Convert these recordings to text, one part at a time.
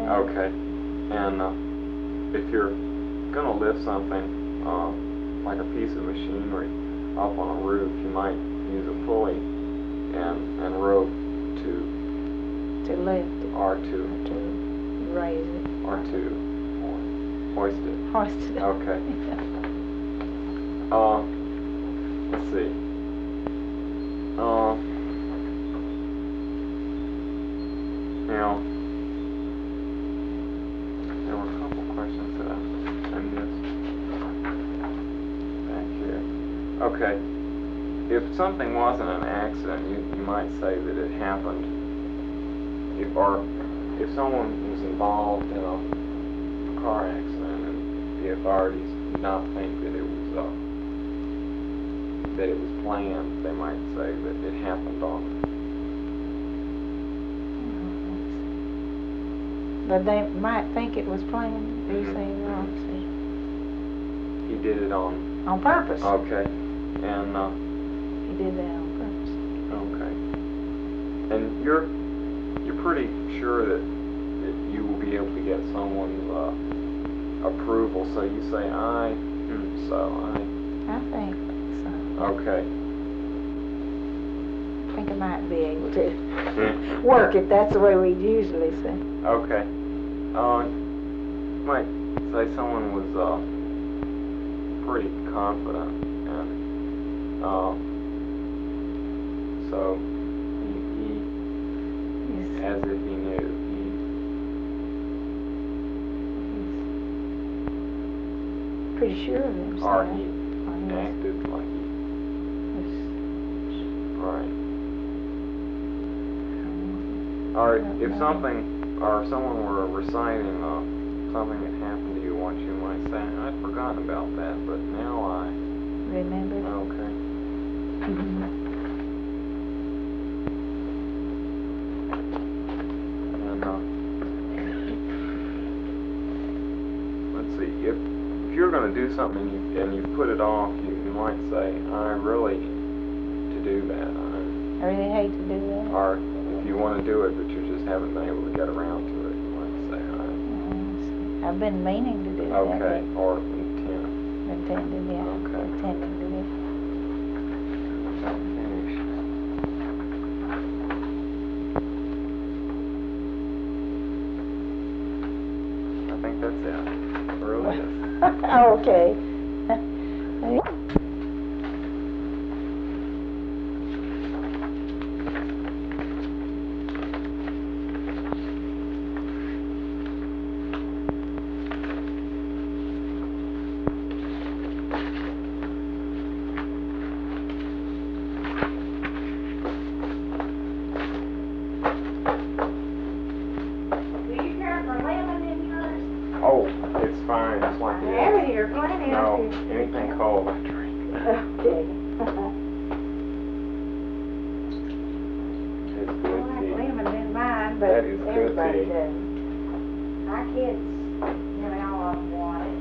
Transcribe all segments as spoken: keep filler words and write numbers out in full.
Okay. And uh, if you're going to lift something, uh, like a piece of machinery, up on a roof, you might use a pulley and, and rope to... To lift it. Or to... To raise it. Or to hoist it. Hoist it. Okay. uh, let's see. Uh, now, there were a couple questions that I, I missed back here. Okay. If something wasn't an accident, you, you might say that it happened. If, or if someone was involved in a car accident and the authorities did not think that it was uh, that it was planned, they might say that it happened on. But they might think it was planned. Do you Mm-hmm. say wrong? He did it on. On purpose. Okay. And uh, He did that on purpose. okay. And you're you're pretty sure that that you will be able to get someone's uh, approval. So you say aye. Hmm, so aye. I think so. Okay. I think I might be able to work it. That's the way we usually say. Okay. Uh, you might say someone was uh, pretty confident, and uh, so he, he Yes. as if he knew. He's pretty sure of himself. Or he Or he acted like he. was- Right. Or if something, or someone were reciting uh, something that happened to you once, you might say, I'd forgotten about that, but now I... Remember? Okay. Mhm. And, uh, let's see, if, if you're going to do something and you, and you put it off, you, you might say, I really to do that. I, I really hate to do that. or if you want to do it, but you just haven't been able to get around to it, you might say, I... I've been meaning to do that. Okay, or intent. Intended, yeah. Okay. Intending to do it. I think that's it. It really is. Okay. Oh, it's fine. It's like it Have is. it here, plenty No, of it. anything cold I drink. Okay. It's Well, good that's tea. lemon in mine, but That is good everybody tea. does. My kids, nearly all of them want it.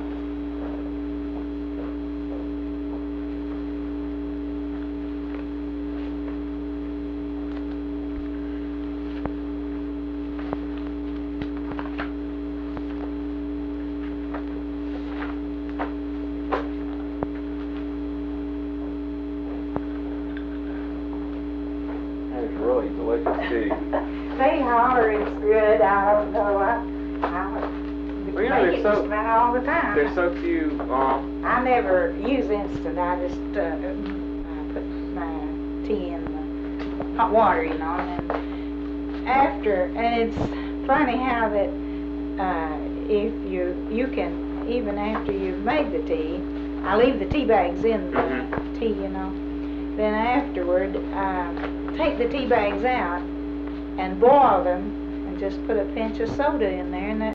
That is really delicious tea. They holler it's good. I don't know. I, I Well, you know, make they're it so- just about all the time. There's so few, uh, I never use instant. I just uh, I put my tea in the hot water, you know, and after, and it's funny how that uh, if you you can, even after you've made the tea, I leave the tea bags in the Mhm. tea, you know. Then afterward, uh, take the tea bags out and boil them, and just put a pinch of soda in there, and that